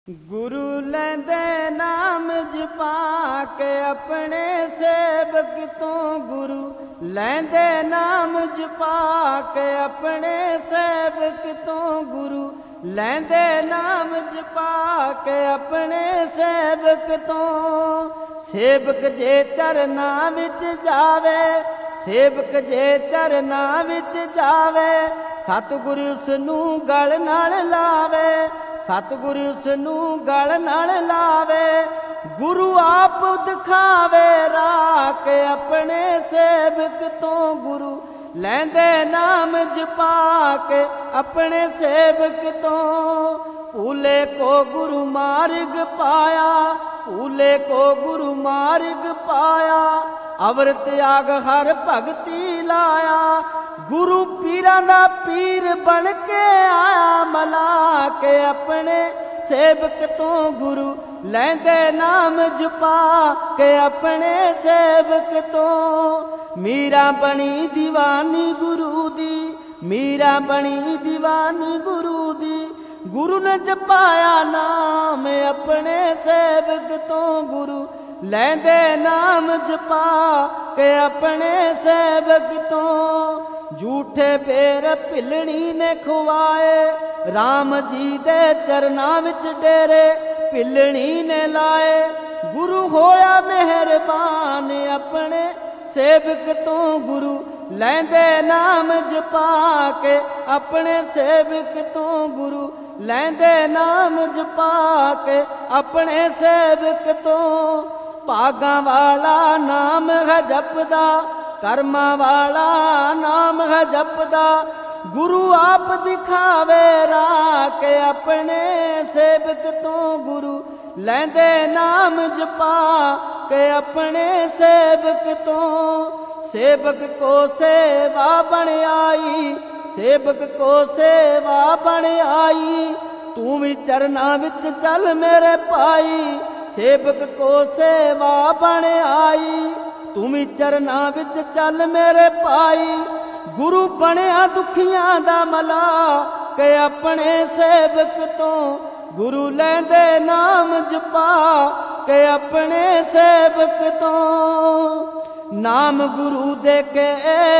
ਗੁਰੂ ਲੈਂਦੇ ਨਾਮ ਜਪਾ ਕੇ ਆਪਣੇ ਸੇਵਕ ਤੋਂ, ਗੁਰੂ ਲੈਂਦੇ ਨਾਮ ਜਪਾ ਕੇ ਆਪਣੇ ਸੇਵਕ ਤੋਂ, ਗੁਰੂ ਲੈਂਦੇ ਨਾਮ ਜਪਾ ਕੇ ਆਪਣੇ ਸੇਵਕ ਤੋਂ। ਸੇਵਕ ਜੇ ਚਰਨਾਂ ਵਿੱਚ ਜਾਵੇ, ਸੇਵਕ ਜੇ ਚਰਨਾਂ ਵਿੱਚ ਜਾਵੇ, ਸਤਿਗੁਰ ਉਸ ਨੂੰ ਗਲ ਨਾਲ ਲਾਵੇ, ਸਤਿਗੁਰ ਉਸ ਨੂੰ ਗਲ ਨਾਲ ਲਾਵੇ। ਗੁਰੂ ਆਪ ਦਿਖਾਵੇ ਰਾਹ ਕੇ ਆਪਣੇ ਸੇਵਕ ਤੋਂ, ਗੁਰੂ ਲੈਂਦੇ ਨਾਮ ਜਪਾ ਕੇ ਆਪਣੇ ਸੇਵਕ ਤੋਂ। ਭੂਲੇ ਕੋ ਗੁਰੂ ਮਾਰਗ ਪਾਇਆ, ਭੂਲੇ ਕੋ ਗੁਰੂ ਮਾਰਗ ਪਾਇਆ, ਅਵਰ ਤਿਆਗ ਹਰ ਭਗਤੀ ਲਾਇਆ। ਗੁਰੂ ਪੀਰਾਂ ਦਾ ਪੀਰ ਬਣ ਕੇ ਆਇਆ, ਮਲਾ ਕੇ ਆਪਣੇ ਸੇਵਕ ਤੋਂ, ਗੁਰੂ ਲੈਂਦੇ ਨਾਮ ਜਪਾ ਕੇ ਆਪਣੇ ਸੇਵਕ ਤੋਂ। ਮੀਰਾ ਬਣੀ ਦੀਵਾਨੀ ਗੁਰੂ ਦੀ, ਮੀਰਾ ਬਣੀ ਦੀਵਾਨੀ ਗੁਰੂ ਦੀ, ਗੁਰੂ ਨੇ ਜਪਾਇਆ ਨਾਮ ਆਪਣੇ ਸੇਵਕ ਤੋਂ, ਗੁਰੂ ਲੈਂਦੇ ਨਾਮ ਜਪਾ ਕੇ ਆਪਣੇ ਸੇਵਕ ਤੋਂ। ਝੂਠੇ ਬੇਰ ਭਿਲਣੀ ਨੇ ਖਵਾਏ, ਰਾਮ ਜੀ ਦੇ ਚਰਨਾਂ ਵਿੱਚ ਡੇਰੇ ਭਿਲਣੀ ਨੇ ਲਾਏ। ਗੁਰੂ ਹੋਇਆ ਮਿਹਰਬਾਨ ਆਪਣੇ ਸੇਵਕ ਤੋਂ, ਗੁਰੂ ਲੈਂਦੇ ਨਾਮ ਜਪਾ ਕੇ ਆਪਣੇ ਸੇਵਕ ਤੋਂ, ਗੁਰੂ ਲੈਂਦੇ ਨਾਮ ਜਪਾ ਕੇ ਆਪਣੇ ਸੇਵਕ ਤੋਂ। ਭਾਗਾਂ ਵਾਲਾ ਨਾਮ ਹੈ ਜਪਦਾ, ਕਰਮਾਂ ਵਾਲਾ ਨਾਮ ਹੈ ਜਪਦਾ, ਗੁਰੂ ਆਪ ਦਿਖਾਵੇ ਰਾਹ ਕੇ ਆਪਣੇ ਸੇਵਕ ਤੋਂ, ਗੁਰੂ ਲੈਂਦੇ ਨਾਮ ਜਪਾ ਕੇ ਆਪਣੇ ਸੇਵਕ ਤੋਂ। ਸੇਵਕ ਕੋ ਸੇਵਾ ਬਣ ਆਈ, ਸੇਵਕ ਕੋ ਸੇਵਾ ਬਣ ਆਈ, ਤੂੰ ਵੀ ਚਰਨਾਂ ਵਿੱਚ ਚੱਲ ਮੇਰੇ ਭਾਈ। ਸੇਵਕ ਕੋ ਸੇਵਾ ਬਣ ਆਈ, ਤੂੰ ਵੀ ਚਰਨਾਂ ਵਿੱਚ ਚੱਲ ਮੇਰੇ ਭਾਈ। ਗੁਰੂ ਬਣਿਆ ਦੁਖੀਆਂ ਦਾ ਮਲਾ ਕੇ ਆਪਣੇ ਸੇਵਕ ਤੋਂ, ਗੁਰੂ ਲੈਂਦੇ ਨਾਮ ਜਪਾ ਕੇ ਆਪਣੇ ਸੇਵਕ ਤੋਂ। ਨਾਮ ਗੁਰੂ ਦੇ ਕੇ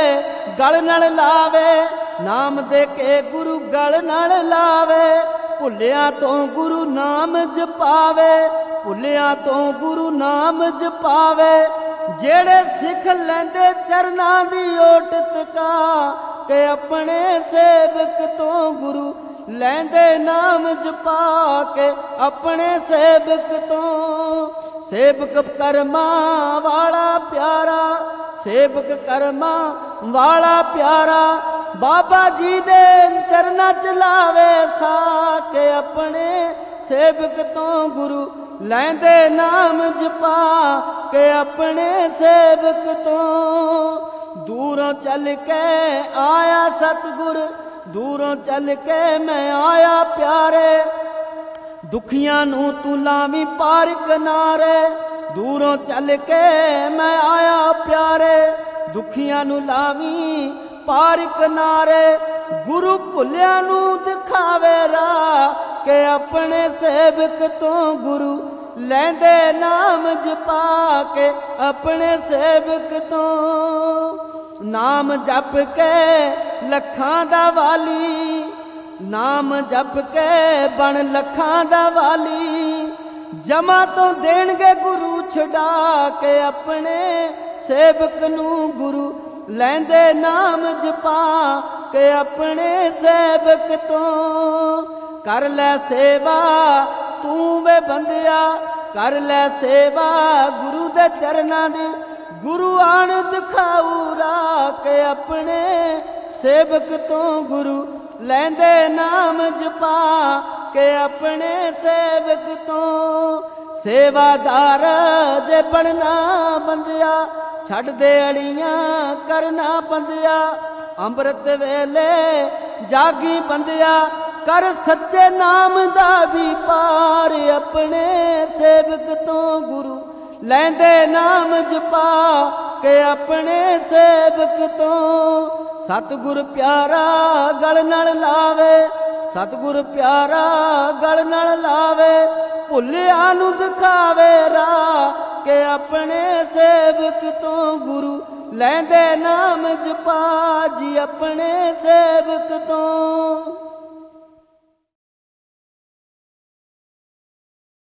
ਗਲ ਨਾਲ ਲਾਵੇ, ਨਾਮ ਦੇ ਕੇ ਗੁਰੂ ਗਲ ਨਾਲ ਲਾਵੇ। ਭੁੱਲਿਆਂ ਤੋਂ ਗੁਰੂ ਨਾਮ ਜਪਾਵੇ, ਭੁੱਲਿਆਂ ਤੋਂ ਗੁਰੂ ਨਾਮ ਜਪਾਵੇ। ਜਿਹੜੇ ਸਿੱਖ ਲੈਂਦੇ ਚਰਨਾਂ ਦੀ ਓਟ ਟਿਕਾ ਕੇ ਆਪਣੇ ਸੇਵਕ ਤੋਂ, ਗੁਰੂ ਲੈਂਦੇ ਨਾਮ ਜਪਾ ਕੇ ਆਪਣੇ ਸੇਵਕ ਤੋਂ। ਸੇਵਕ ਕਰਮਾਂ ਵਾਲਾ ਪਿਆਰਾ, ਸੇਵਕ ਕਰਮਾਂ ਵਾਲਾ ਪਿਆਰਾ, ਬਾਬਾ ਜੀ ਦੇ ਚਰਨਾਂ ਚ ਲਾਵੇ ਸਾ ਕੇ ਆਪਣੇ ਸੇਵਕ ਤੋਂ, ਗੁਰੂ ਲੈਂਦੇ ਨਾਮ ਜਪਾ ਕੇ ਆਪਣੇ ਸੇਵਕ ਤੋਂ। ਦੂਰੋਂ ਚੱਲ ਕੇ ਆਇਆ ਸਤਿਗੁਰ, ਦੂਰੋਂ ਚੱਲ ਕੇ ਮੈਂ ਆਇਆ ਪਿਆਰੇ, ਦੁਖੀਆਂ ਨੂੰ ਤੂੰ ਲਾਵੀਂ ਪਾਰ ਕਿਨਾਰੇ। ਦੂਰੋਂ ਚੱਲ ਕੇ ਮੈਂ ਆਇਆ ਪਿਆਰੇ, ਦੁਖੀਆਂ ਨੂੰ ਲਾਵੀਂ ਪਾਰ ਕਿਨਾਰੇ। ਗੁਰੂ ਭੁੱਲਿਆਂ ਨੂੰ ਦਿਖਾਵੇ ਰਾਹ ਕੇ ਆਪਣੇ ਸੇਵਕ ਤੋਂ, ਗੁਰੂ ਲੈਂਦੇ ਨਾਮ ਜਪਾ ਕੇ ਆਪਣੇ ਸੇਵਕ ਤੋਂ। ਨਾਮ ਜਪ ਕੇ ਲੱਖਾਂ ਦਾ ਵਾਲੀ, ਨਾਮ ਜਪ ਕੇ ਬਣ ਲੱਖਾਂ ਦਾ ਵਾਲੀ। ਜਮਾ ਤੋਂ ਦੇਣਗੇ ਗੁਰੂ ਛੁਡਾ ਕੇ ਆਪਣੇ ਸੇਵਕ ਨੂੰ, ਗੁਰੂ ਲੈਂਦੇ ਨਾਮ ਜਪਾ ਕੇ ਆਪਣੇ ਸੇਵਕ ਤੋਂ। ਕਰ ਲੈ ਸੇਵਾ ਤੂੰ ਵੇ ਬੰਦਿਆ, ਕਰ ਲੈ ਸੇਵਾ ਗੁਰੂ ਦੇ ਚਰਨਾਂ ਦੀ। ਗੁਰੂ ਆਣ ਦਿਖਾਊ ਰਾਹ ਕੇ ਆਪਣੇ ਸੇਵਕ ਤੋਂ, ਗੁਰੂ ਲੈਂਦੇ ਨਾਮ ਜਪਾ ਕੇ ਆਪਣੇ ਸੇਵਕ ਤੋਂ। ਸੇਵਾਦਾਰ ਜੇ ਬਣਨਾ ਬੰਦਿਆ, ਛੱਡ ਦੇ ਅੜੀਆਂ ਕਰਨਾ ਬੰਦਿਆ। ਅੰਮ੍ਰਿਤ ਵੇਲੇ ਜਾਗੀ ਬੰਦਿਆ, ਕਰ ਸੱਚੇ ਨਾਮ ਦਾ ਵੀ ਪਾਰ ਆਪਣੇ ਸੇਵਕ ਤੋਂ, ਗੁਰੂ ਲੈਂਦੇ ਨਾਮ ਜਪਾ ਕੇ ਆਪਣੇ ਸੇਵਕ ਤੋਂ। ਸਤਿਗੁਰ ਪਿਆਰਾ ਗਲ ਨਾਲ ਲਾਵੇ, ਸਤਿਗੁਰ ਪਿਆਰਾ ਗਲ ਨਾਲ ਲਾਵੇ। ਭੁੱਲਿਆ ਨੂੰ ਦਿਖਾਵੇ ਰਾਹ ਕਿ ਆਪਣੇ ਸੇਵਕ ਤੋਂ ਗੁਰੂ ਲੈਂਦੇ ਨਾਮ ਜਪਾ ਜੀ ਆਪਣੇ ਸੇਵਕ ਤੋਂ।